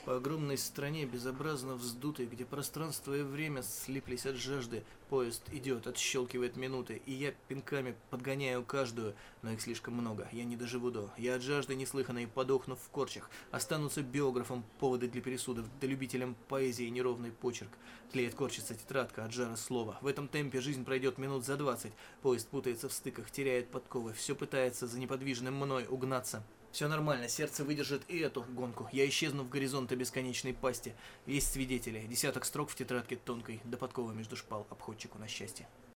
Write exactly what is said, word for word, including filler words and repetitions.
По огромной стране, безобразно вздутой, где пространство и время слиплись от жажды, поезд идет, отщелкивает минуты, и я пинками подгоняю каждую, но их слишком много, я не доживу до. Я от жажды неслыханной подохну в корчах, останутся биографом поводы для пересудов, да любителям поэзии неровный почерк. Тлеет корчится тетрадка от жара слова. В этом темпе жизнь пройдет минут за двадцать, поезд путается в стыках, теряет подковы, все пытается за неподвижным мной угнаться. Все нормально, сердце выдержит и эту гонку. Я исчезну в горизонте бесконечной пасти. Есть свидетели, десяток строк в тетрадке тонкой, до подковы между шпал обходчику на счастье.